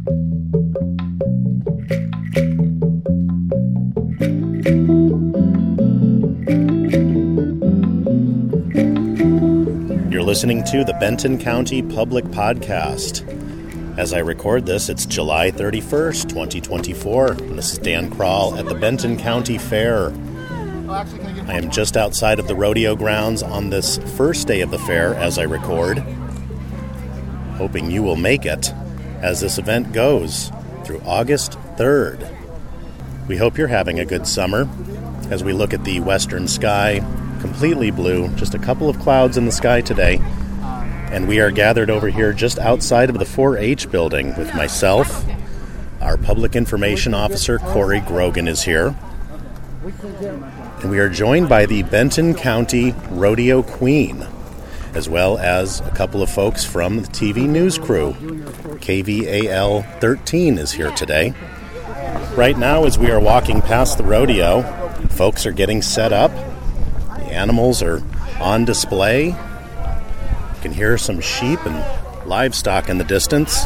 You're listening to the Benton County Public Podcast. As I record this, it's July 31st, 2024, and this is Dan Kroll at the Benton County Fair. I am just outside of the rodeo grounds on this first day of the fair as I record, hoping you will make it as this event goes through August 3rd. We hope you're having a good summer as we look at the western sky, completely blue, just a couple of clouds in the sky today. And we are gathered over here just outside of the 4-H building with myself. Our Public Information Officer, Corey Grogan, is here. And we are joined by the Benton County Rodeo Queen, as well as a couple of folks from the TV news crew. KVAL 13 is here today. Right now, as we are walking past the rodeo, folks are getting set up. The animals are on display. You can hear some sheep and livestock in the distance.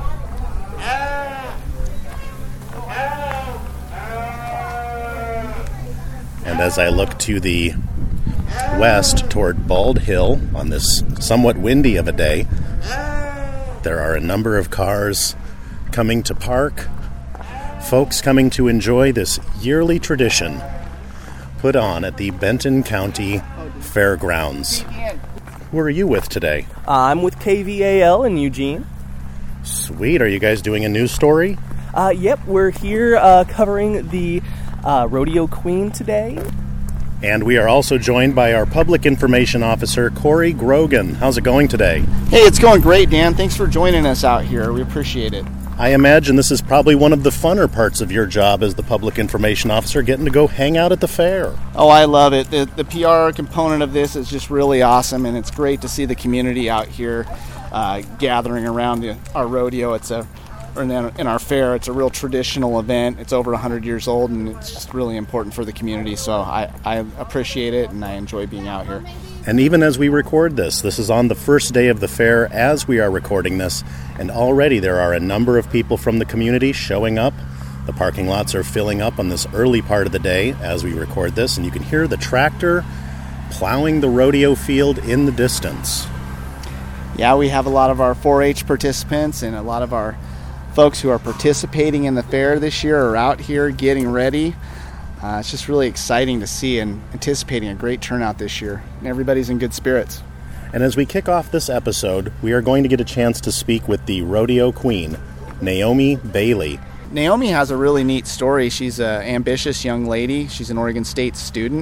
And as I look to the west toward Bald Hill on this somewhat windy of a day, there are a number of cars coming to park, folks coming to enjoy this yearly tradition put on at the Benton County Fairgrounds. Who are you with today? I'm with KVAL in Eugene. Sweet. Are you guys doing a news story? Yep, we're here covering the Rodeo Queen today. And we are also joined by our Public Information Officer, Corey Grogan. How's it going today? Hey, it's going great, Dan. Thanks for joining us out here. We appreciate it. I imagine this is probably one of the funner parts of your job as the Public Information Officer, getting to go hang out at the fair. Oh, I love it. The PR component of this is just really awesome, and it's great to see the community out here gathering around our rodeo. In our fair, it's a real traditional event. It's over 100 years old, and it's just really important for the community. So I appreciate it, and I enjoy being out here. And even as we record this is on the first day of the fair as we are recording this, and already there are a number of people from the community showing up. The parking lots are filling up on this early part of the day as we record this, and you can hear the tractor plowing the rodeo field in the distance. Yeah, we have a lot of our 4-H participants and a lot of our folks who are participating in the fair this year are out here getting ready. It's just really exciting to see and anticipating a great turnout this year. And everybody's in good spirits. And as we kick off this episode, we are going to get a chance to speak with the Rodeo Queen, Naomi Bailey. Naomi has a really neat story. She's an ambitious young lady. She's an Oregon State student.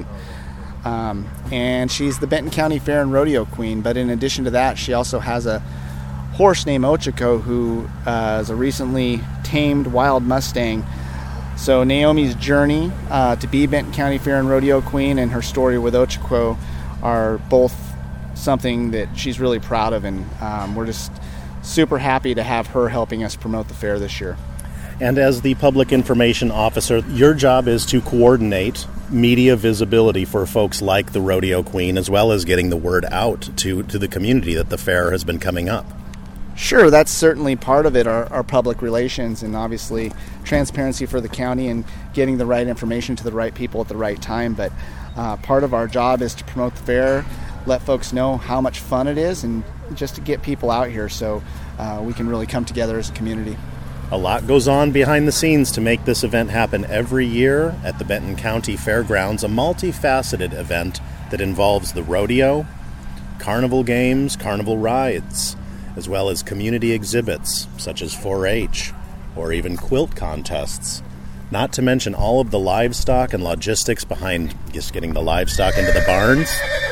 And she's the Benton County Fair and Rodeo Queen. But in addition to that, she also has a horse named Ochako who is a recently tamed wild Mustang. So Naomi's journey to be Benton County Fair and Rodeo Queen and her story with Ochako are both something that she's really proud of, and we're just super happy to have her helping us promote the fair this year. And as the Public Information Officer, your job is to coordinate media visibility for folks like the Rodeo Queen, as well as getting the word out to the community that the fair has been coming up. Sure, that's certainly part of it, our public relations, and obviously transparency for the county and getting the right information to the right people at the right time. But part of our job is to promote the fair, let folks know how much fun it is, and just to get people out here so we can really come together as a community. A lot goes on behind the scenes to make this event happen every year at the Benton County Fairgrounds, a multifaceted event that involves the rodeo, carnival games, carnival rides, as well as community exhibits such as 4-H or even quilt contests. Not to mention all of the livestock and logistics behind just getting the livestock into the barns.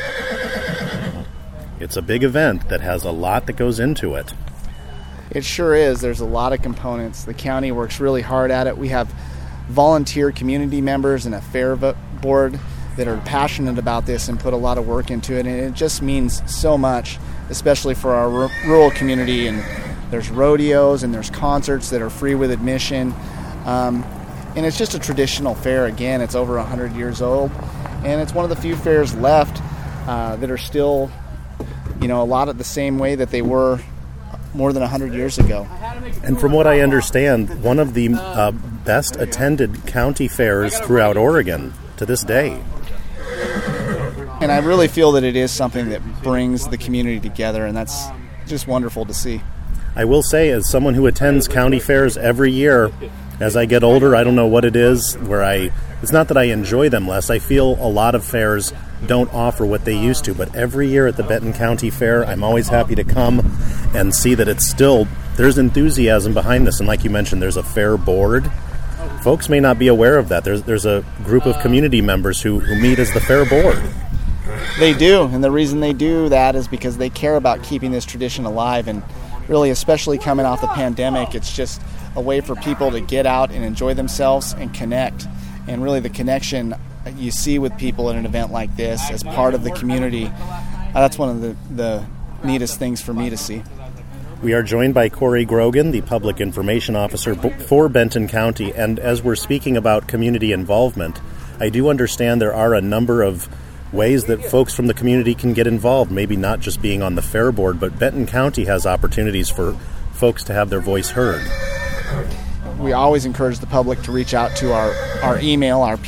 It's a big event that has a lot that goes into it. It sure is. There's a lot of components. The county works really hard at it. We have volunteer community members and a fair board that are passionate about this and put a lot of work into it, and it just means so much, especially for our rural community. And there's rodeos and there's concerts that are free with admission, and it's just a traditional fair. Again, it's over 100 years old, and it's one of the few fairs left that are still, a lot of the same way that they were more than 100 years ago. And from what I understand, one of the best attended county fairs throughout Oregon to this day. And I really feel that it is something that brings the community together, and that's just wonderful to see. I will say, as someone who attends county fairs every year, as I get older, I don't know what it is, it's not that I enjoy them less. I feel a lot of fairs don't offer what they used to, but every year at the Benton County Fair, I'm always happy to come and see that there's enthusiasm behind this. And like you mentioned, there's a fair board. Folks may not be aware of that. There's a group of community members who meet as the fair board. They do, and the reason they do that is because they care about keeping this tradition alive, and really, especially coming off the pandemic, it's just a way for people to get out and enjoy themselves and connect. And really the connection you see with people at an event like this as part of the community, that's one of the neatest things for me to see. We are joined by Corey Grogan, the Public Information Officer for Benton County, and as we're speaking about community involvement, I do understand there are a number of ways that folks from the community can get involved, maybe not just being on the fair board, but Benton County has opportunities for folks to have their voice heard. We always encourage the public to reach out to our email, our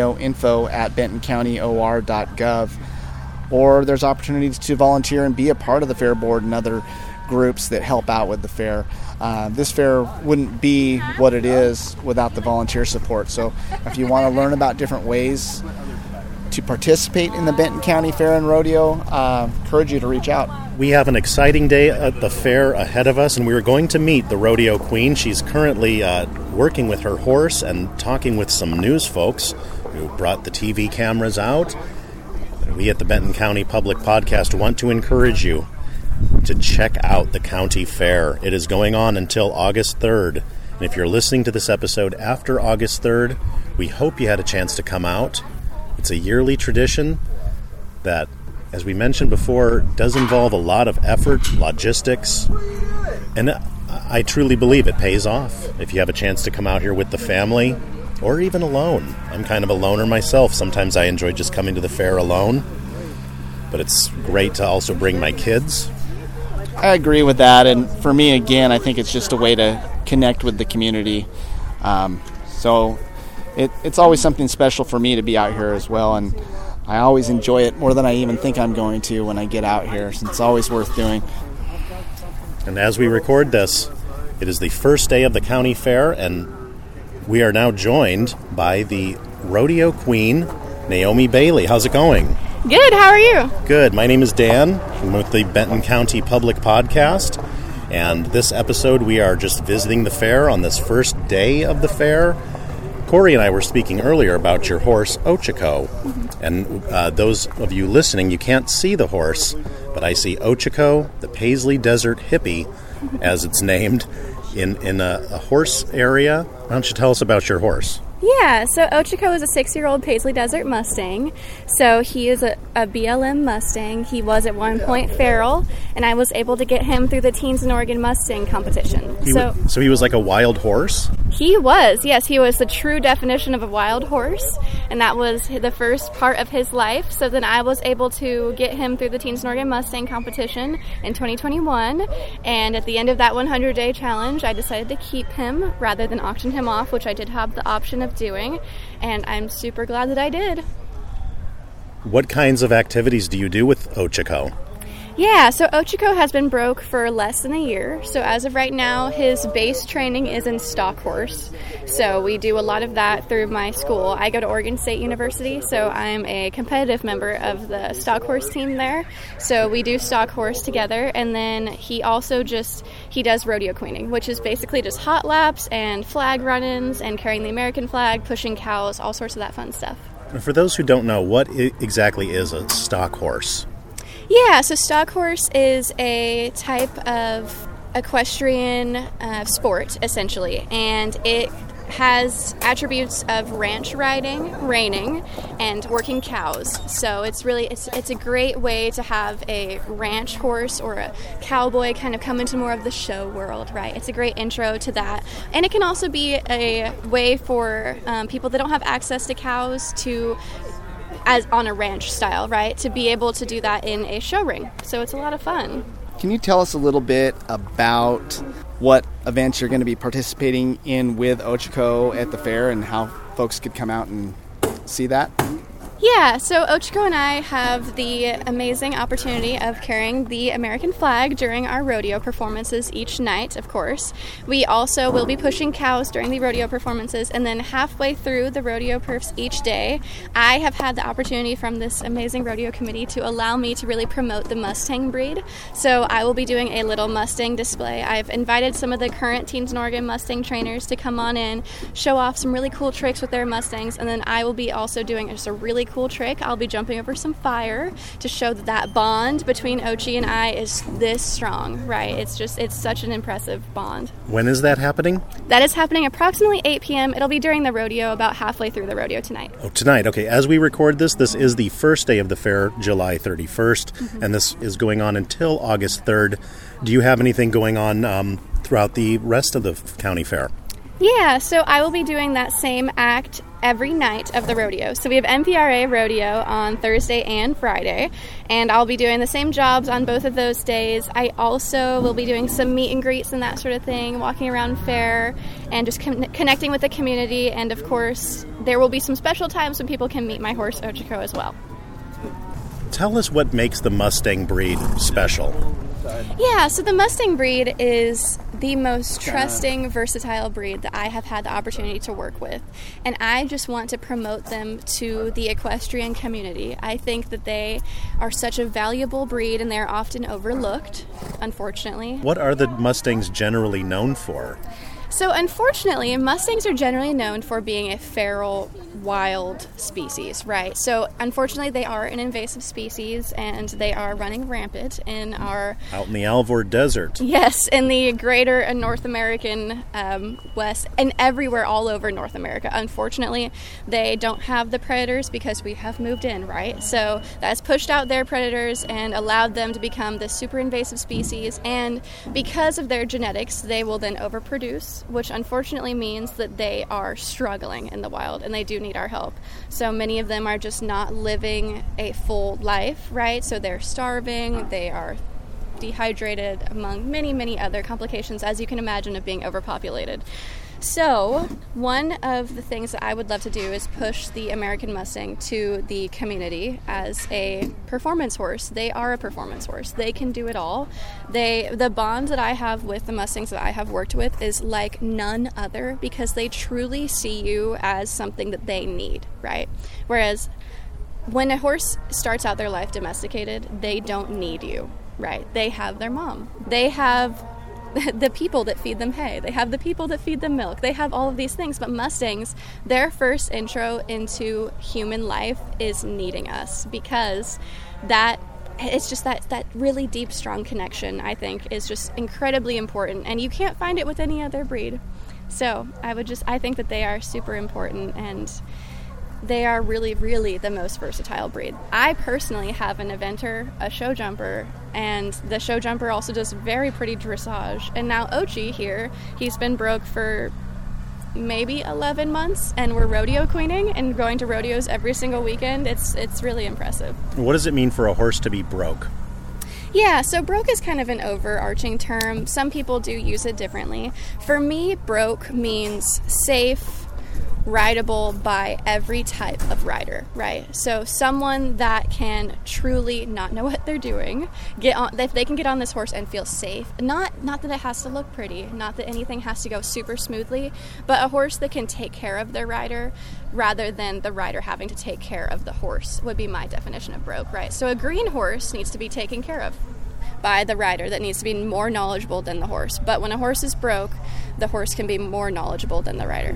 pioinfo@bentoncountyor.gov, or there's opportunities to volunteer and be a part of the fair board and other groups that help out with the fair. This fair wouldn't be what it is without the volunteer support. So if you want to learn about different ways to participate in the Benton County Fair and Rodeo, encourage you to reach out. We have an exciting day at the fair ahead of us, and we are going to meet the rodeo queen. She's currently working with her horse and talking with some news folks who brought the TV cameras out. We at the Benton County Public Podcast want to encourage you to check out the county fair. It is going on until August 3rd. And if you're listening to this episode after August 3rd, we hope you had a chance to come out. It's a yearly tradition that, as we mentioned before, does involve a lot of effort, logistics, and I truly believe it pays off if you have a chance to come out here with the family or even alone. I'm kind of a loner myself. Sometimes I enjoy just coming to the fair alone, but it's great to also bring my kids. I agree with that, and for me, again, I think it's just a way to connect with the community. So it's always something special for me to be out here as well, and I always enjoy it more than I even think I'm going to when I get out here, so it's always worth doing. And as we record this, it is the first day of the county fair, and we are now joined by the rodeo queen, Naomi Bailey. How's it going? Good, how are you? Good. My name is Dan. I'm with the Benton County Public Podcast, and this episode we are just visiting the fair on this first day of the fair. Corey and I were speaking earlier about your horse, Ochiko, and those of you listening, you can't see the horse, but I see Ochiko, the Paisley Desert Hippie, as it's named, in a horse area. Why don't you tell us about your horse? Yeah, so Ochiko is a 6-year-old Paisley Desert Mustang. So he is a BLM Mustang. He was at one point feral, and I was able to get him through the Teens in Oregon Mustang competition. So he was like a wild horse? He was, yes. He was the true definition of a wild horse, and that was the first part of his life. So then I was able to get him through the Teens in Oregon Mustang competition in 2021, and at the end of that 100-day challenge, I decided to keep him rather than auction him off, which I did have the option of doing, and I'm super glad that I did. What kinds of activities do you do with Ochiko? Yeah, so Ochiko has been broke for less than a year. So as of right now, his base training is in stock horse. So we do a lot of that through my school. I go to Oregon State University, so I'm a competitive member of the stock horse team there. So we do stock horse together, and then he also he does rodeo queening, which is basically just hot laps and flag run-ins and carrying the American flag, pushing cows, all sorts of that fun stuff. For those who don't know, what exactly is a stock horse? Yeah, so stock horse is a type of equestrian sport, essentially, and it has attributes of ranch riding, reining, and working cows. So it's a great way to have a ranch horse or a cowboy kind of come into more of the show world, right? It's a great intro to that. And it can also be a way for people that don't have access to cows to, as on a ranch style, right, to be able to do that in a show ring. So it's a lot of fun. Can you tell us a little bit about what events you're going to be participating in with Ochiko at the fair and how folks could come out and see that? Yeah, so Ochiko and I have the amazing opportunity of carrying the American flag during our rodeo performances each night, of course. We also will be pushing cows during the rodeo performances, and then halfway through the rodeo perfs each day, I have had the opportunity from this amazing rodeo committee to allow me to really promote the Mustang breed. So I will be doing a little Mustang display. I've invited some of the current Teens in Oregon Mustang trainers to come on in, show off some really cool tricks with their Mustangs, and then I will be also doing just a really cool trick. I'll be jumping over some fire to show that bond between Ochi and I is this strong, right? It's such an impressive bond. When is that happening? That is happening approximately 8 p.m. It'll be during the rodeo, about halfway through the rodeo tonight. Oh, tonight. Okay, as we record this is the first day of the fair, July 31st, and this is going on until August 3rd. Do you have anything going on throughout the rest of the county fair? Yeah, so I will be doing that same act every night of the rodeo. So we have MPRA rodeo on Thursday and Friday, and I'll be doing the same jobs on both of those days. I also will be doing some meet and greets and that sort of thing, walking around fair and just connecting with the community. And of course, there will be some special times when people can meet my horse Ochiko as well. Tell us what makes the Mustang breed special. Yeah, so the Mustang breed is the most trusting, versatile breed that I have had the opportunity to work with. And I just want to promote them to the equestrian community. I think that they are such a valuable breed and they're often overlooked, unfortunately. What are the Mustangs generally known for? So unfortunately, Mustangs are generally known for being a feral, wild species, right? So unfortunately, they are an invasive species, and they are running rampant in our... Out in the Alvord Desert. Yes, in the greater North American West, and everywhere all over North America. Unfortunately, they don't have the predators because we have moved in, right? So that's pushed out their predators and allowed them to become this super invasive species, and because of their genetics, they will then overproduce, which unfortunately means that they are struggling in the wild and they do need our help. So many of them are just not living a full life, right? So they're starving, they are dehydrated, among many, many other complications, as you can imagine, of being overpopulated. So one of the things that I would love to do is push the American Mustang to the community as a performance horse. They are a performance horse. They can do it all. The bond that I have with the Mustangs that I have worked with is like none other, because they truly see you as something that they need, right? Whereas when a horse starts out their life domesticated, they don't need you, right? They have their mom. They have the people that feed them hay. They have the people that feed them milk. They have all of these things. But Mustangs, their first intro into human life is needing us, because it's just that really deep, strong connection, I think, is just incredibly important. And you can't find it with any other breed. So I think that they are super important, and they are really, really the most versatile breed. I personally have an eventer, a show jumper, and the show jumper also does very pretty dressage. And now Ochi here, he's been broke for maybe 11 months, and we're rodeo queening and going to rodeos every single weekend. It's really impressive. What does it mean for a horse to be broke? Yeah, so broke is kind of an overarching term. Some people do use it differently. For me, broke means safe, rideable by every type of rider, right? So someone that can truly not know what they're doing, if they can get on this horse and feel safe, not that it has to look pretty, not that anything has to go super smoothly, but a horse that can take care of their rider rather than the rider having to take care of the horse would be my definition of broke, right? So a green horse needs to be taken care of by the rider that needs to be more knowledgeable than the horse. But when a horse is broke, the horse can be more knowledgeable than the rider.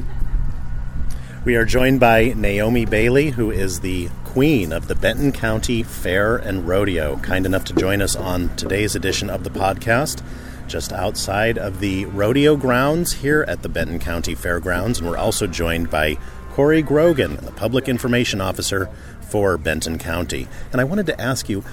We are joined by Naomi Bailey, who is the queen of the Benton County Fair and Rodeo, kind enough to join us on today's edition of the podcast, just outside of the rodeo grounds here at the Benton County Fairgrounds. And we're also joined by Corey Grogan, the Public Information Officer for Benton County. And I wanted to ask you,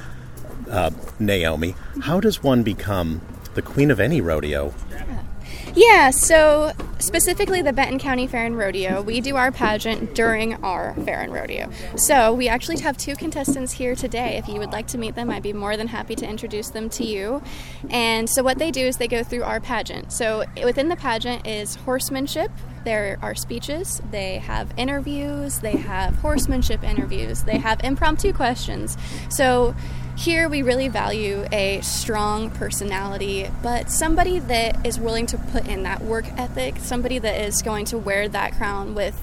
Naomi, how does one become the queen of any rodeo? Yeah, so specifically the Benton County Fair and Rodeo, we do our pageant during our fair and rodeo. So we actually have 2 contestants here today. If you would like to meet them, I'd be more than happy to introduce them to you. And so what they do is they go through our pageant. So within the pageant is horsemanship. There are speeches, they have interviews, they have horsemanship interviews, they have impromptu questions. So here we really value a strong personality, but somebody that is willing to put in that work ethic, somebody that is going to wear that crown with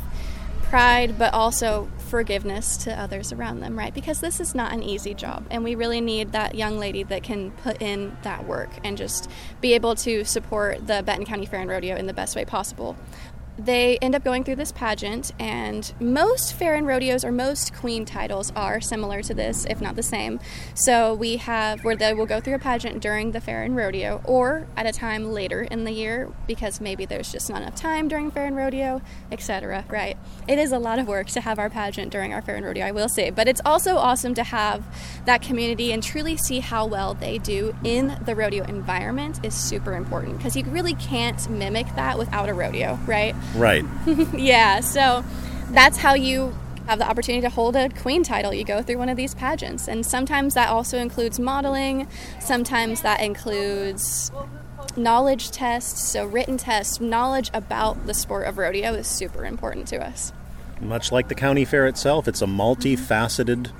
pride, but also forgiveness to others around them, right? Because this is not an easy job, and we really need that young lady that can put in that work and just be able to support the Benton County Fair and Rodeo in the best way possible. They end up going through this pageant, and most fair and rodeos or most queen titles are similar to this, if not the same. So we have where they will go through a pageant during the fair and rodeo or at a time later in the year because maybe there's just not enough time during fair and rodeo, etc. Right? It is a lot of work to have our pageant during our fair and rodeo, I will say, but it's also awesome to have that community and truly see how well they do in the rodeo environment is super important because you really can't mimic that without a rodeo, right? Right. Yeah, so that's how you have the opportunity to hold a queen title. You go through one of these pageants, and sometimes that also includes modeling, sometimes that includes knowledge tests, so written tests. Knowledge about the sport of rodeo is super important to us. Much like the county fair itself, it's a multifaceted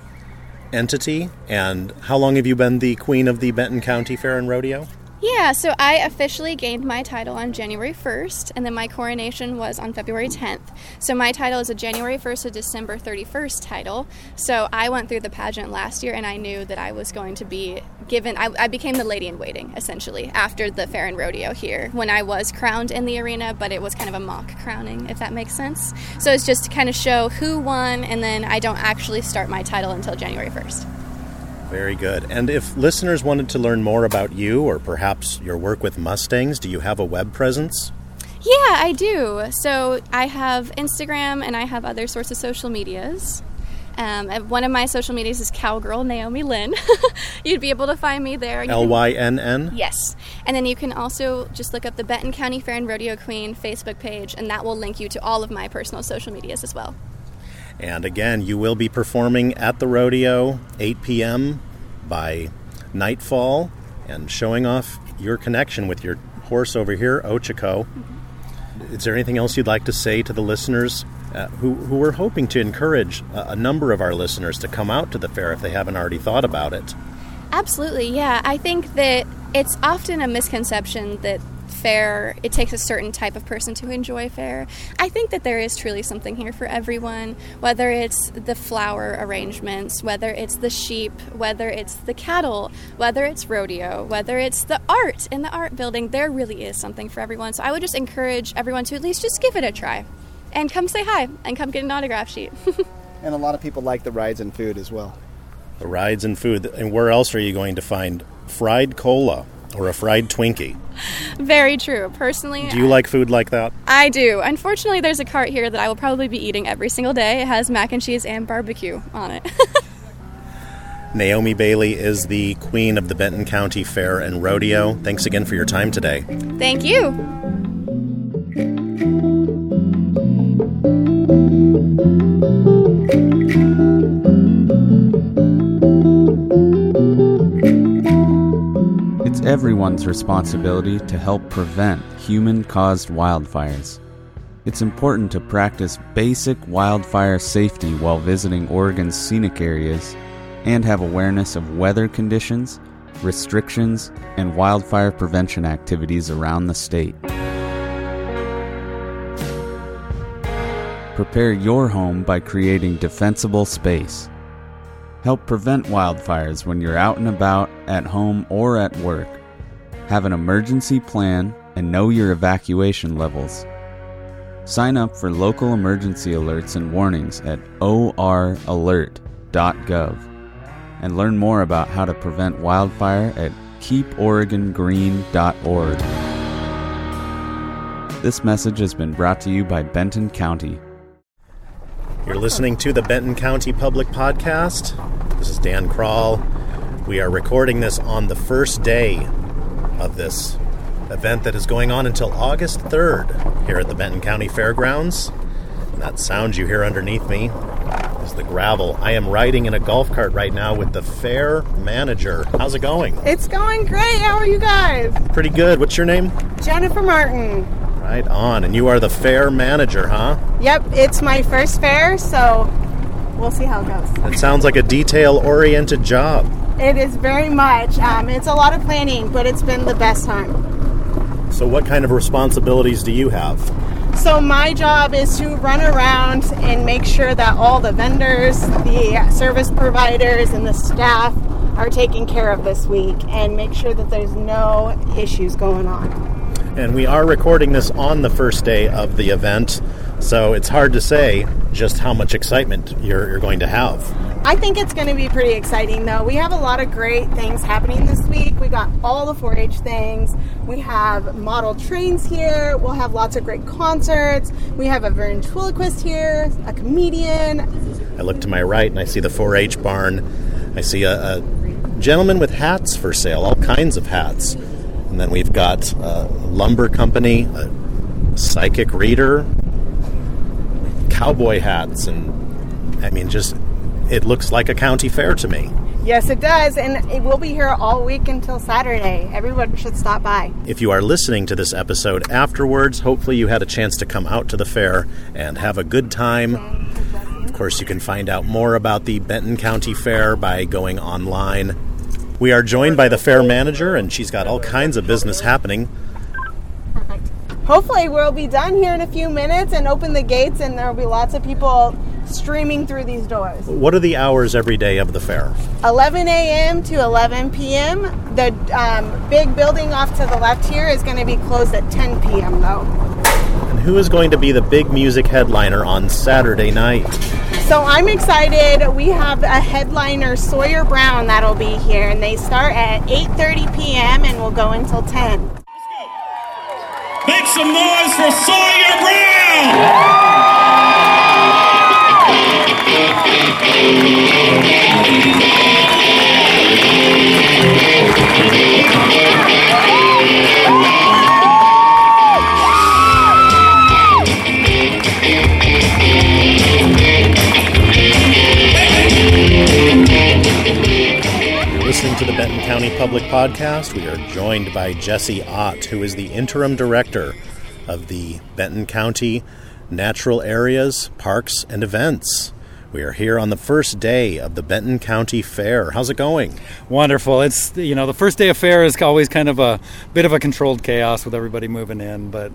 entity. And how long have you been the queen of the Benton County Fair and Rodeo? Yeah, so I officially gained my title on January 1st, and then my coronation was on February 10th. So my title is a January 1st to December 31st title. So I went through the pageant last year, and I knew that I was going to be given, I became the lady-in-waiting, essentially, after the fair and rodeo here, when I was crowned in the arena, but it was kind of a mock crowning, if that makes sense. So it's just to kind of show who won, and then I don't actually start my title until January 1st. Very good. And if listeners wanted to learn more about you or perhaps your work with Mustangs, do you have a web presence? Yeah, I do. So I have Instagram and I have other sorts of social medias. One of my social medias is Cowgirl Naomi Lynn. You'd be able to find me there. Lynn? Yes. And then you can also just look up the Benton County Fair and Rodeo Queen Facebook page, and that will link you to all of my personal social medias as well. And again, you will be performing at the rodeo, 8 p.m. by nightfall, and showing off your connection with your horse over here, Ochako. Mm-hmm. Is there anything else you'd like to say to the listeners who we're hoping to encourage a number of our listeners to come out to the fair if they haven't already thought about it? Absolutely, yeah. I think that it's often a misconception that fair, it takes a certain type of person to enjoy fair. I think that there is truly something here for everyone, whether it's the flower arrangements, whether it's the sheep, whether it's the cattle, whether it's rodeo, whether it's the art in the art building. There really is something for everyone. So I would just encourage everyone to at least just give it a try and come say hi and come get an autograph sheet. And a lot of people like the rides and food as well. The rides and food. And where else are you going to find fried cola or a fried Twinkie? Very true. Personally, do you like food like that? I do. Unfortunately, there's a cart here that I will probably be eating every single day. It has mac and cheese and barbecue on it. Naomi Bailey is the queen of the Benton County Fair and Rodeo. Thanks again for your time today. Thank you. It's everyone's responsibility to help prevent human-caused wildfires. It's important to practice basic wildfire safety while visiting Oregon's scenic areas and have awareness of weather conditions, restrictions, and wildfire prevention activities around the state. Prepare your home by creating defensible space. Help prevent wildfires when you're out and about, at home, or at work. Have an emergency plan and know your evacuation levels. Sign up for local emergency alerts and warnings at oralert.gov and learn more about how to prevent wildfire at keeporegongreen.org. This message has been brought to you by Benton County. You're listening to the Benton County Public Podcast. This is Dan Krall. We are recording this on the first day of this event that is going on until August 3rd here at the Benton County Fairgrounds. And that sound you hear underneath me is the gravel. I am riding in a golf cart right now with the fair manager. How's it going? It's going great. How are you guys? Pretty good. What's your name? Jennifer Martin. Right on. And you are the fair manager, huh? Yep, it's my first fair, so we'll see how it goes. It sounds like a detail-oriented job. It is very much. It's a lot of planning, but it's been the best time. So what kind of responsibilities do you have? So my job is to run around and make sure that all the vendors, the service providers, and the staff are taken care of this week and make sure that there's no issues going on. And we are recording this on the first day of the event, so it's hard to say just how much excitement you're going to have. I think it's going to be pretty exciting, though. We have a lot of great things happening this week. We got all the 4-H things. We have model trains here. We'll have lots of great concerts. We have a ventriloquist here, a comedian. I look to my right and I see the 4-H barn. I see a gentleman with hats for sale, all kinds of hats. And then we've got a lumber company, a psychic reader, cowboy hats, and I mean, just it looks like a county fair to me. Yes, it does, and it will be here all week until Saturday. Everyone should stop by. If you are listening to this episode afterwards, hopefully you had a chance to come out to the fair and have a good time. Of course, you can find out more about the Benton County Fair by going online. We are joined by the fair manager, and she's got all kinds of business happening. Perfect. Hopefully we'll be done here in a few minutes and open the gates, and there will be lots of people streaming through these doors. What are the hours every day of the fair? 11 a.m. to 11 p.m. The big building off to the left here is going to be closed at 10 p.m. though. And who is going to be the big music headliner on Saturday night? So I'm excited. We have a headliner, Sawyer Brown, that'll be here, and they start at 8:30 p.m. and will go until 10. Make some noise for Sawyer Brown! Listening to the Benton County Public Podcast, we are joined by Jesse Ott, who is the interim director of the Benton County Natural Areas, Parks, and Events. We are here on the first day of the Benton County Fair. How's it going? Wonderful. It's, the first day of fair is always kind of a bit of a controlled chaos with everybody moving in, but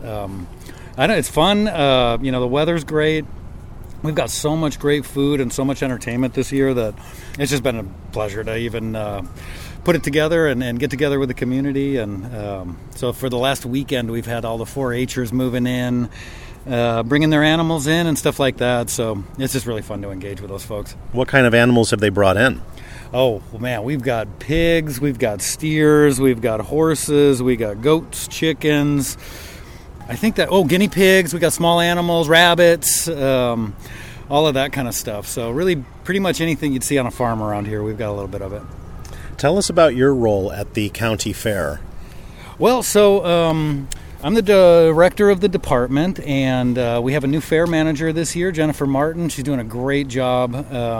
I know it's fun. The weather's great. We've got so much great food and so much entertainment this year that it's just been a pleasure to even put it together and get together with the community. And so for the last weekend, we've had all the 4-H'ers moving in, bringing their animals in and stuff like that. So it's just really fun to engage with those folks. What kind of animals have they brought in? Oh, man, we've got pigs, we've got steers, we've got horses, we got goats, chickens. I think that, guinea pigs, we got small animals, rabbits, all of that kind of stuff. So really pretty much anything you'd see on a farm around here, we've got a little bit of it. Tell us about your role at the county fair. Well, so I'm the director of the department, and we have a new fair manager this year, Jennifer Martin. She's doing a great job.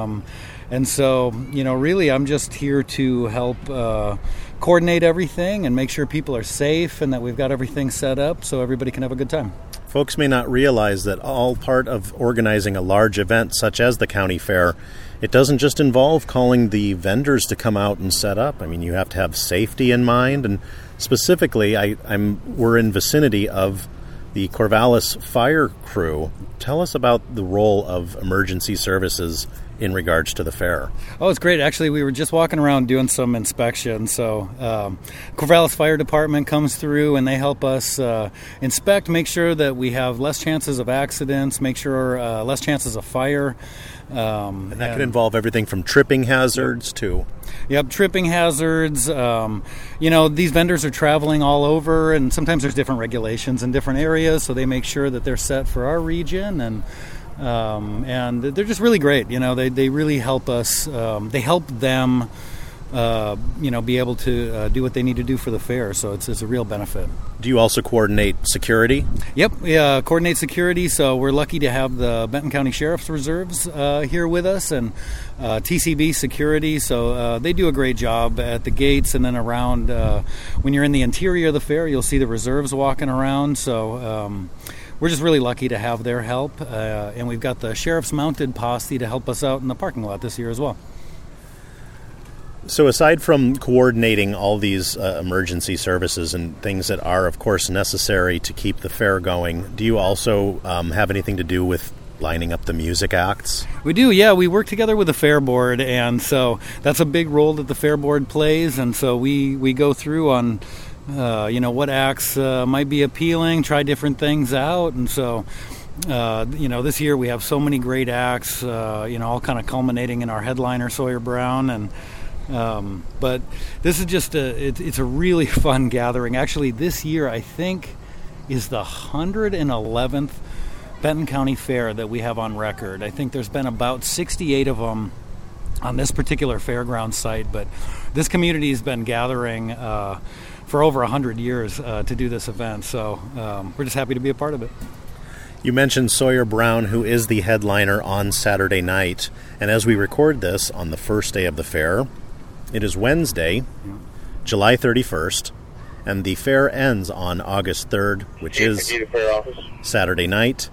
And so, really I'm just here to help coordinate everything and make sure people are safe and that we've got everything set up so everybody can have a good time. Folks may not realize that all part of organizing a large event such as the county fair, it doesn't just involve calling the vendors to come out and set up. I mean, you have to have safety in mind, and specifically, we're in vicinity of the Corvallis fire crew. Tell us about the role of emergency services in regards to the fair. Oh, it's great. Actually, we were just walking around doing some inspection. So Corvallis Fire Department comes through and they help us inspect, make sure that we have less chances of accidents, make sure less chances of fire. And that could involve everything from tripping hazards to... Yep, tripping hazards. These vendors are traveling all over, and sometimes there's different regulations in different areas, so they make sure that they're set for our region, and they're just really great. They really help us. They help them be able to do what they need to do for the fair. So it's a real benefit. Do you also coordinate security? Yep, we coordinate security. So we're lucky to have the Benton County Sheriff's Reserves here with us, and TCB Security. So they do a great job at the gates and then around. When you're in the interior of the fair, you'll see the reserves walking around. So we're just really lucky to have their help. And we've got the Sheriff's Mounted Posse to help us out in the parking lot this year as well. So aside from coordinating all these emergency services and things that are, of course, necessary to keep the fair going, do you also have anything to do with lining up the music acts? We do, yeah. We work together with the Fair Board, and so that's a big role that the Fair Board plays, and so we go through on what acts might be appealing, try different things out, and so this year we have so many great acts, all kind of culminating in our headliner, Sawyer Brown, and but this is just it's a really fun gathering. Actually, this year I think is the 111th Benton County Fair that we have on record. I think there's been about 68 of them on this particular fairground site, but this community has been gathering for over 100 years to do this event, so we're just happy to be a part of it. You mentioned Sawyer Brown, who is the headliner on Saturday night, and as we record this on the first day of the fair, it is Wednesday, July 31st, and the fair ends on August 3rd, which is Saturday night.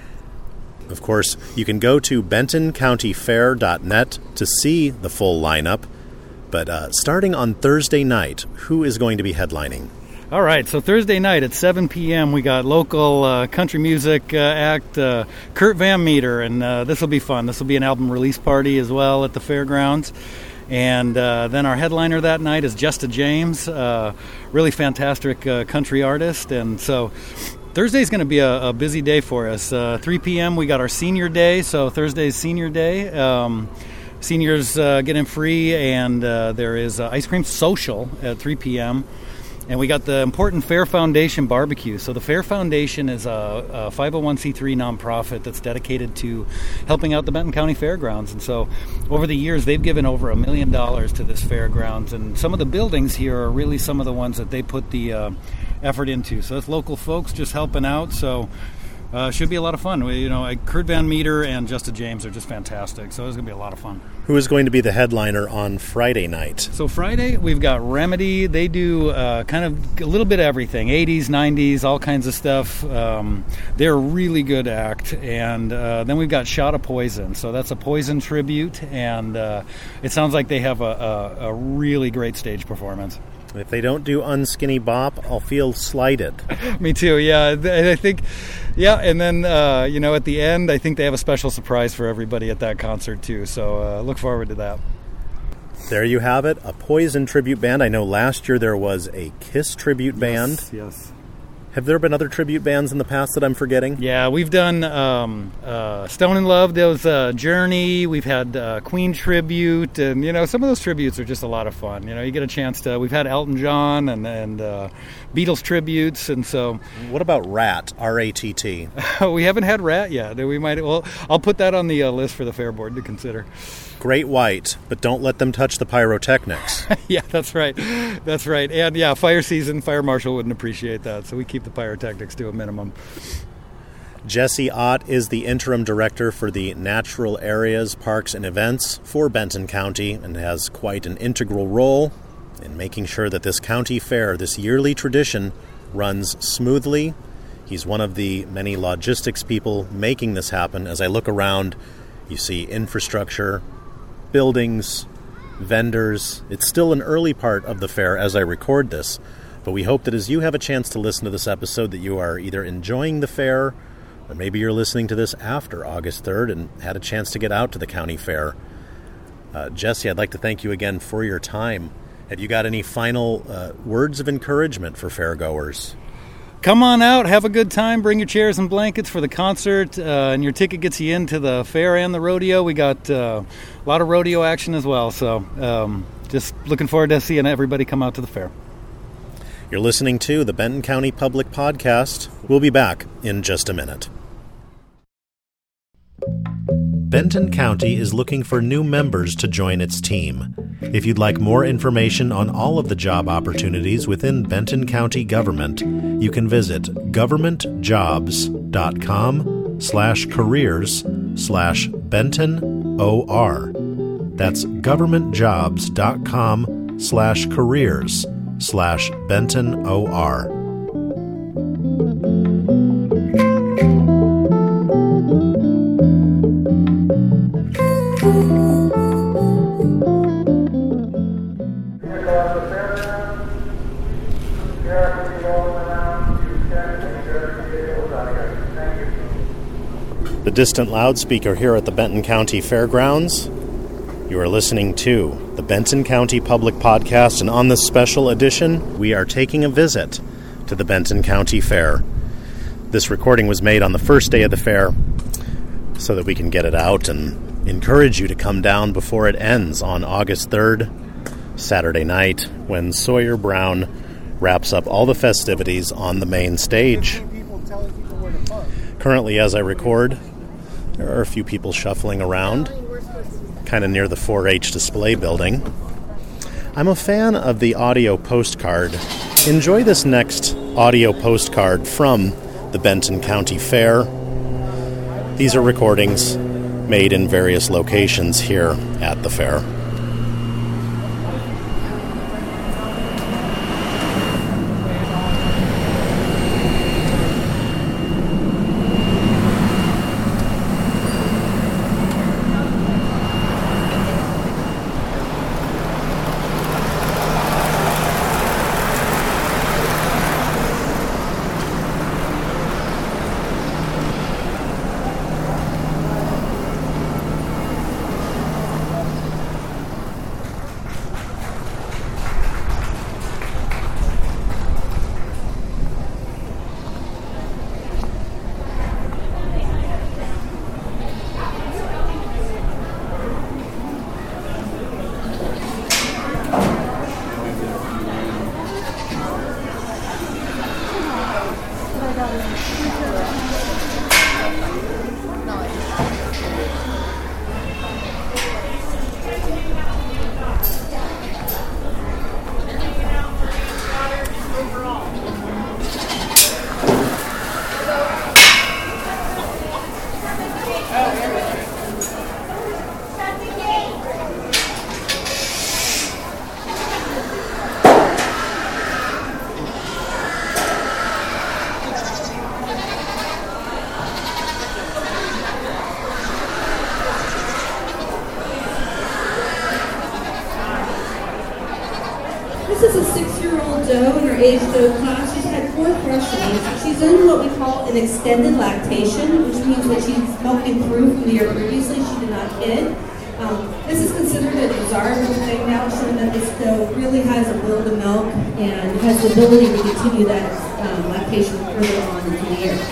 Of course, you can go to bentoncountyfair.net to see the full lineup, but starting on Thursday night, who is going to be headlining? All right, so Thursday night at 7 p.m. we got local country music act Kurt Van Meter, and this will be fun. This will be an album release party as well at the fairgrounds. And then our headliner that night is Jesta James, really fantastic country artist. And so Thursday's going to be a busy day for us. 3 p.m. we got our senior day, so Thursday's senior day. Seniors get in free, and there is ice cream social at 3 p.m. And we got the important Fair Foundation barbecue. So the Fair Foundation is a 501c3 nonprofit that's dedicated to helping out the Benton County Fairgrounds. And so over the years, they've given over $1 million to this fairgrounds. And some of the buildings here are really some of the ones that they put the effort into. So that's local folks just helping out. So should be a lot of fun. Kurt Van Meter and Jesta James are just fantastic. So it's going to be a lot of fun. Who is going to be the headliner on Friday night? So Friday, we've got Remedy. They do kind of a little bit of everything, 80s, 90s, all kinds of stuff. They're a really good act. And then we've got Shot of Poison. So that's a Poison tribute. And it sounds like they have a really great stage performance. If they don't do Unskinny Bop, I'll feel slighted. Me too, yeah. I think, yeah, and then, at the end, I think they have a special surprise for everybody at that concert, too. So look forward to that. There you have it, a Poison tribute band. I know last year there was a Kiss tribute band. Yes. Have there been other tribute bands in the past that I'm forgetting? Yeah, we've done Stone in Love, there was Journey, we've had Queen tribute, and, some of those tributes are just a lot of fun. You get a chance to, we've had Elton John and Beatles tributes, and so... What about Rat, R-A-T-T? We haven't had Rat yet. I'll put that on the list for the Fair Board to consider. Great White, but don't let them touch the pyrotechnics. Yeah, that's right. That's right. And yeah, fire season, fire marshal wouldn't appreciate that, so we keep the pyrotechnics to a minimum. Jesse Ott is the interim director for the Natural Areas, Parks, and Events for Benton County and has quite an integral role in making sure that this county fair, this yearly tradition, runs smoothly. He's one of the many logistics people making this happen. As I look around, you see infrastructure, buildings, vendors. It's still an early part of the fair as I record this, but we hope that as you have a chance to listen to this episode that you are either enjoying the fair or maybe you're listening to this after August 3rd and had a chance to get out to the county fair. Jesse, I'd like to thank you again for your time. Have you got any final words of encouragement for fairgoers? Come on out, have a good time, bring your chairs and blankets for the concert, and your ticket gets you into the fair and the rodeo. We got a lot of rodeo action as well, so just looking forward to seeing everybody come out to the fair. You're listening to the Benton County Public Podcast. We'll be back in just a minute. Benton County is looking for new members to join its team. If you'd like more information on all of the job opportunities within Benton County government, you can visit governmentjobs.com/careers/BentonOR. That's governmentjobs.com/careers/BentonOR. The distant loudspeaker here at the Benton County Fairgrounds. You are listening to the Benton County Public Podcast, and on this special edition, we are taking a visit to the Benton County Fair. This recording was made on the first day of the fair so that we can get it out and encourage you to come down before it ends on August 3rd, Saturday night, when Sawyer Brown wraps up all the festivities on the main stage. Currently, as I record, there are a few people shuffling around, kind of near the 4-H display building. I'm a fan of the audio postcard. Enjoy this next audio postcard from the Benton County Fair. These are recordings made in various locations here at the fair. This is a 6-year-old doe in her age doe class. She's had 4 crushings. She's in what we call an extended lactation, which means that she's milking through from the year previously. She did not kid. This is considered a desirable thing now, showing that this doe really has a will to milk and has the ability to continue that lactation further on into the year.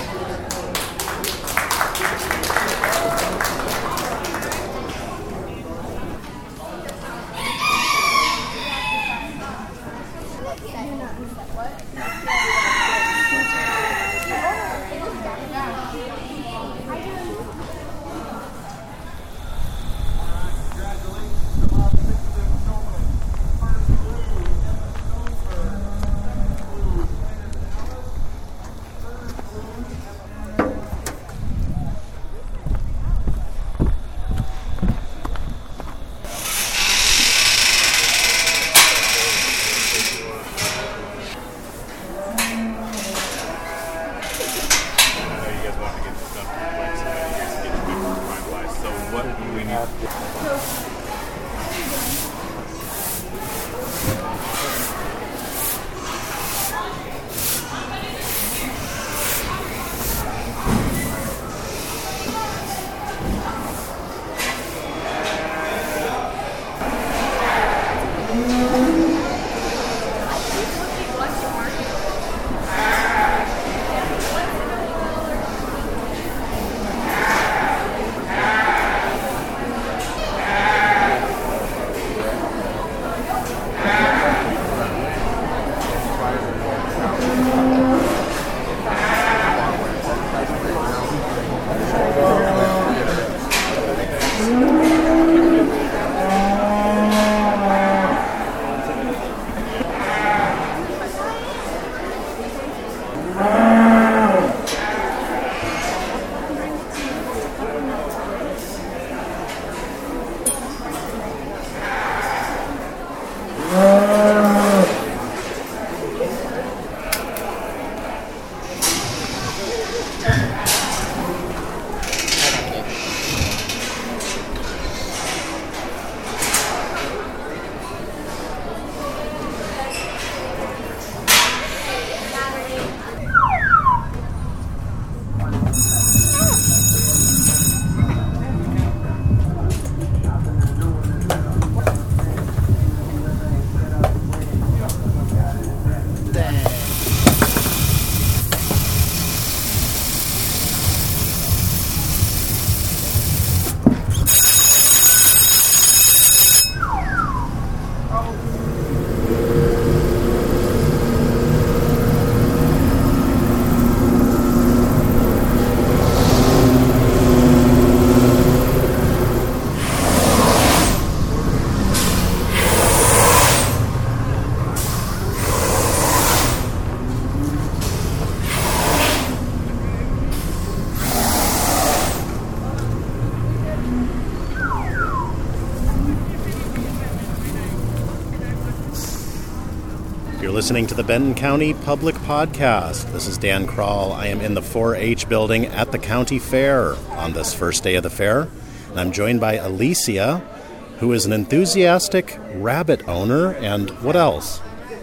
listening to the Benton County Public Podcast. This is Dan Kroll. I am in the 4-H building at the county fair on this first day of the fair. And I'm joined by Alicia, who is an enthusiastic rabbit owner. And what else?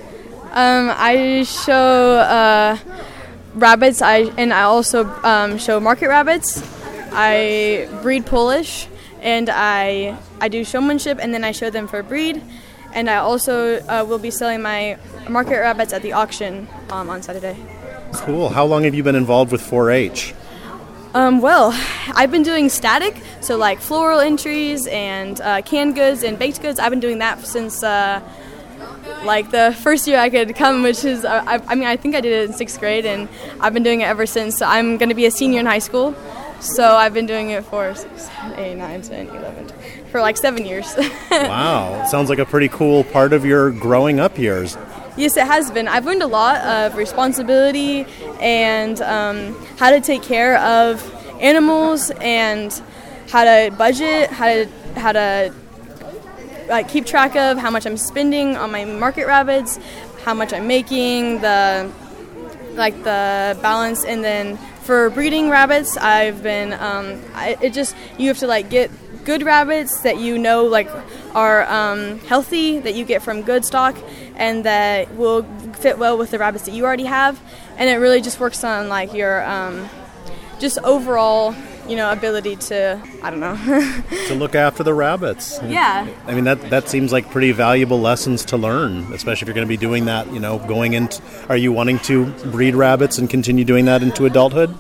I show rabbits, and I also show market rabbits. I breed Polish, and I do showmanship, and then I show them for breed. And I also will be selling my market rabbits at the auction on Saturday. Cool. How long have you been involved with 4-H? Well, I've been doing static, so like floral entries and canned goods and baked goods. I've been doing that since like the first year I could come, which is, I think I did it in 6th grade, and I've been doing it ever since. So I'm going to be a senior in high school, so I've been doing it for 6, 7, 8, 9, 10, 11, for like 7 years. Wow. Sounds like a pretty cool part of your growing up years. Yes, it has been. I've learned a lot of responsibility and how to take care of animals and how to budget, how to like keep track of how much I'm spending on my market rabbits, how much I'm making, the balance, and then for breeding rabbits, I've been you have to like get good rabbits that you know like are healthy, that you get from good stock, and that will fit well with the rabbits that you already have. And it really just works on like your just overall, ability to, I don't know. To look after the rabbits. Yeah. I mean, that seems like pretty valuable lessons to learn, especially if you're going to be doing that, going into, are you wanting to breed rabbits and continue doing that into adulthood?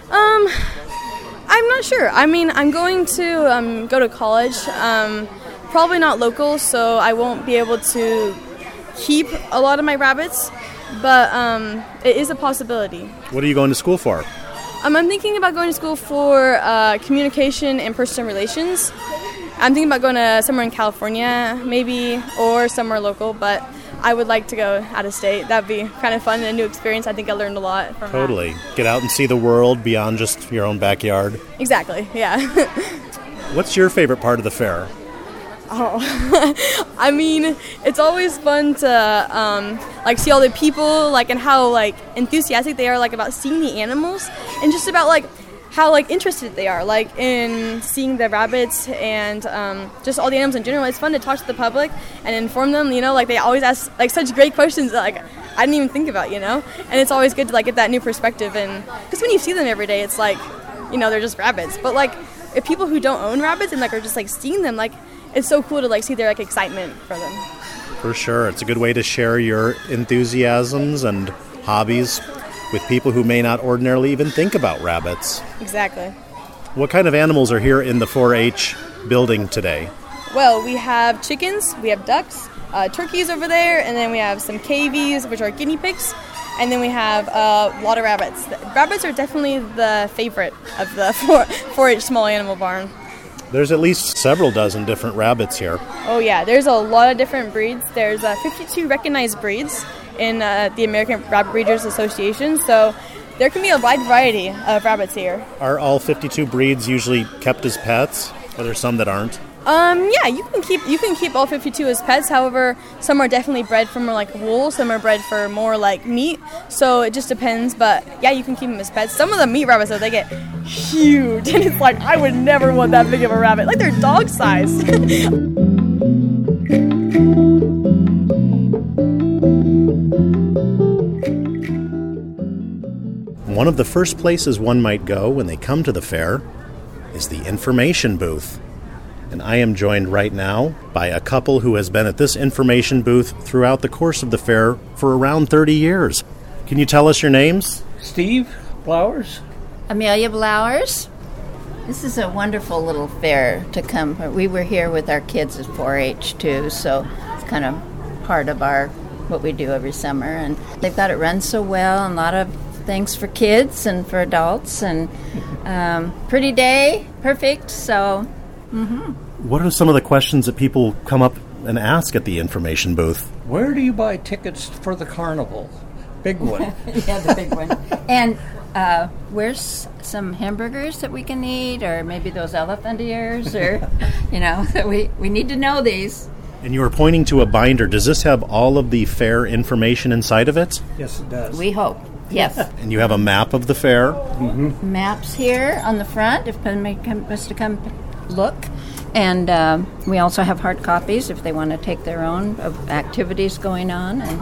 I'm not sure. I mean, I'm going to go to college, probably not local, so I won't be able to keep a lot of my rabbits, but it is a possibility. What are you going to school for? I'm thinking about going to school for communication and personal relations. I'm thinking about going to somewhere in California, maybe, or somewhere local, but I would like to go out of state. That'd be kind of fun and a new experience. I think I learned a lot from Totally. that. Get out and see the world beyond just your own backyard. Exactly, yeah. What's your favorite part of the fair? Oh, I mean, it's always fun to see all the people, and how enthusiastic they are about seeing the animals, and just about how interested they are in seeing the rabbits and just all the animals in general. It's fun to talk to the public and inform them. They always ask such great questions that I didn't even think about. And it's always good to get that new perspective. And because when you see them every day, it's they're just rabbits. But if people who don't own rabbits and are just seeing them, it's so cool to see their excitement for them. For sure. It's a good way to share your enthusiasms and hobbies with people who may not ordinarily even think about rabbits. Exactly. What kind of animals are here in the 4-H building today? Well, we have chickens, we have ducks, turkeys over there, and then we have some KVs, which are guinea pigs, and then we have a lot of rabbits. Rabbits are definitely the favorite of the 4-H small animal barn. There's at least several dozen different rabbits here. Oh yeah, there's a lot of different breeds. There's 52 recognized breeds in the American Rabbit Breeders Association, so there can be a wide variety of rabbits here. Are all 52 breeds usually kept as pets? Are there some that aren't? Yeah, you can keep all 52 as pets. However, some are definitely bred for more wool, some are bred for more meat. So it just depends. But yeah, you can keep them as pets. Some of the meat rabbits though, they get huge, and it's I would never want that big of a rabbit. They're dog size. One of the first places one might go when they come to the fair is the information booth. And I am joined right now by a couple who has been at this information booth throughout the course of the fair for around 30 years. Can you tell us your names? Steve Blowers. Amelia Blowers. This is a wonderful little fair to come. We were here with our kids at 4-H too, so it's kind of part of what we do every summer. And they've got it run so well, and a lot of things for kids and for adults, and pretty day, perfect, so... Mm-hmm. What are some of the questions that people come up and ask at the information booth? Where do you buy tickets for the carnival? Big one. Yeah, the big one. And where's some hamburgers that we can eat, or maybe those elephant ears, or, we need to know these. And you were pointing to a binder. Does this have all of the fair information inside of it? Yes, it does. We hope. Yes. And you have a map of the fair? Mm-hmm. Maps here on the front if anyone wants to come look. And we also have hard copies if they want to take their own of activities going on. And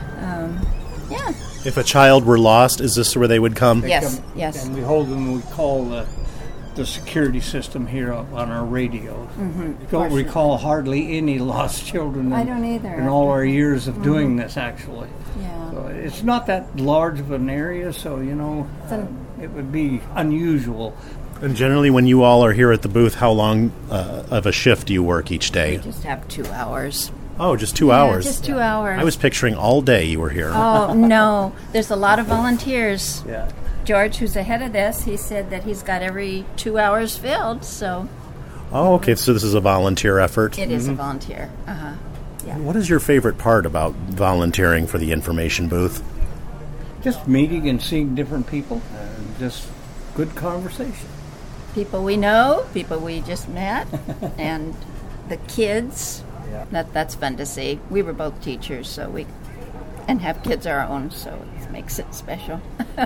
yeah. If a child were lost, is this where they would come? Yes, yes. And we hold them, we call the security system here on our radio. Mm-hmm. Don't recall hardly any lost children I don't either. in all our years of doing this, actually. Yeah. So it's not that large of an area, so, it would be unusual. And generally when you all are here at the booth, how long of a shift do you work each day? We just have 2 hours. Oh, just 2 hours? Just 2 hours. I was picturing all day you were here. Oh, no. There's a lot of volunteers. Yeah. George, who's ahead of this, he said that he's got every 2 hours filled, so... Oh, okay, so this is a volunteer effort? It is a volunteer. Uh-huh. Yeah. What is your favorite part about volunteering for the information booth? Just meeting and seeing different people, and just good conversation. People we know, people we just met, and the kids. Yeah. That's fun to see. We were both teachers, and have kids our own, so it makes it special.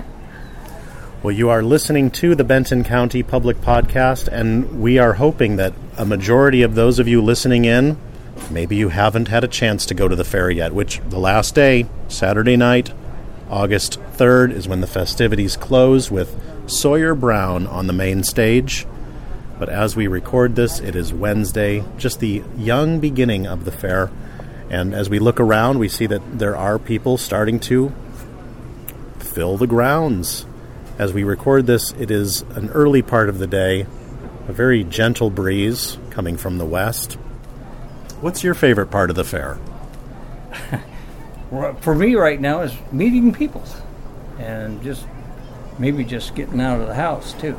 Well, you are listening to the Benton County Public Podcast, and we are hoping that a majority of those of you listening in, maybe you haven't had a chance to go to the fair yet, which the last day, Saturday night, August 3rd, is when the festivities close with Sawyer Brown on the main stage. But as we record this, it is Wednesday, just the young beginning of the fair. And as we look around, we see that there are people starting to fill the grounds. As we record this, it is an early part of the day, a very gentle breeze coming from the west. What's your favorite part of the fair? For me right now is meeting people and maybe just getting out of the house too.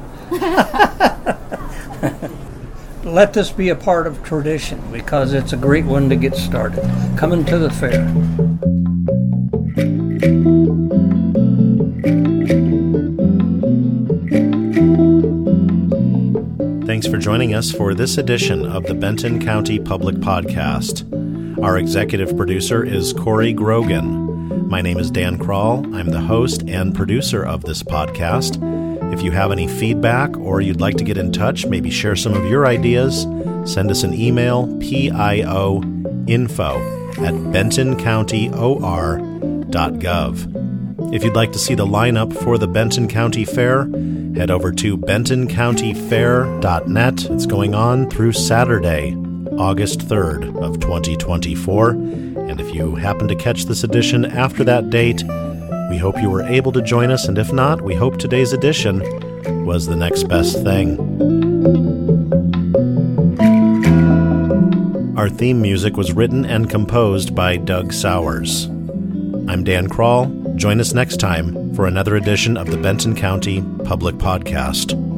Let this be a part of tradition because it's a great one to get started. Coming to the fair. Thanks for joining us for this edition of the Benton County Public Podcast. Our executive producer is Corey Grogan. My name is Dan Kroll. I'm the host and producer of this podcast. If you have any feedback or you'd like to get in touch, maybe share some of your ideas, send us an email, pioinfo@bentoncountyor.gov. If you'd like to see the lineup for the Benton County Fair, head over to bentoncountyfair.net. It's going on through Saturday, August 3rd of 2024. And if you happen to catch this edition after that date, we hope you were able to join us, and if not, we hope today's edition was the next best thing. Our theme music was written and composed by Doug Sowers. I'm Dan Kroll. Join us next time for another edition of the Benton County Public Podcast.